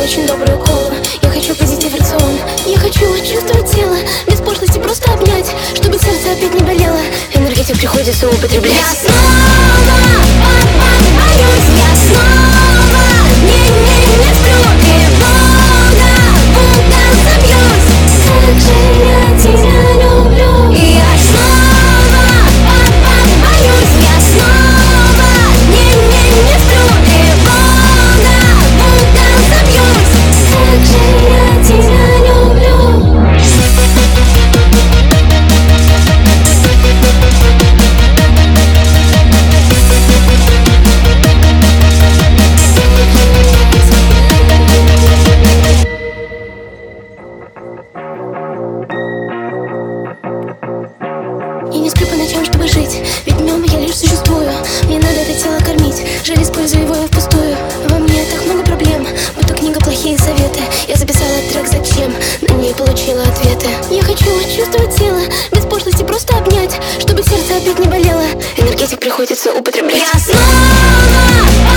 очень добрую колу. Я хочу позитив в рацион. Я хочу чувствовать тело, без пошлости просто обнять, чтобы сердце опять не болело. Энергетик приходится употреблять. Я снова боюсь, я снова не сплю. Тревога, будто забьюсь. Как же я тебя люблю. И я снова боюсь, я снова не сплю. Тревога, будто забьюсь. Как же я тебя люблю. Я не сплю по ночам, чтобы жить, ведь днем я лишь существую. Мне надо это тело кормить, жаль, использую его впустую. Во мне так много проблем, будто книга плохие советы. Я записала трек «Зачем?», на ней получила ответы. Я хочу чувствовать тело, без пошлости просто обнять, чтобы сердце опять не болело. Энергетик приходится употреблять. Я снова